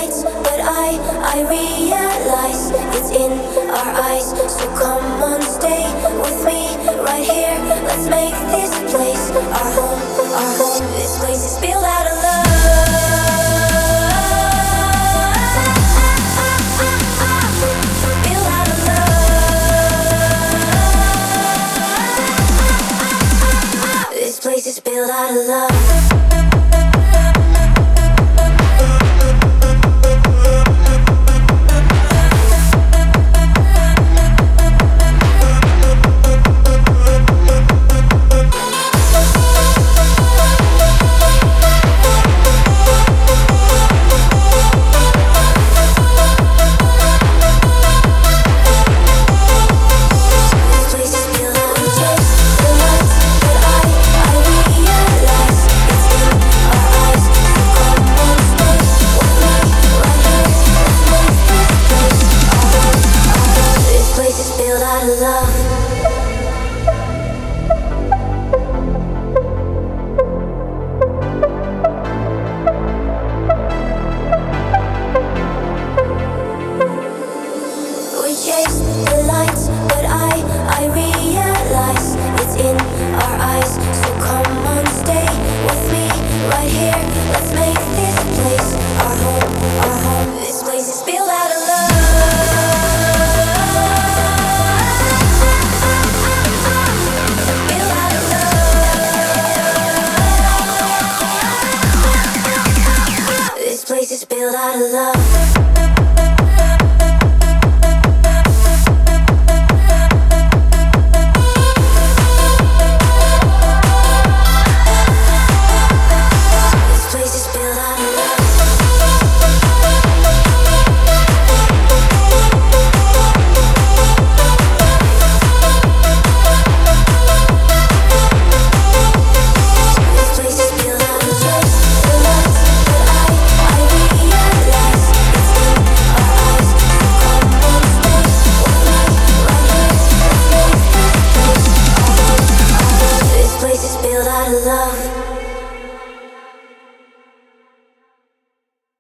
lights, but I realize it's in our eyes. So come on, stay with me right here. Let's make this place our home, our home. This place is built out of love. Built out of love. This place is built out of love. Built out of love.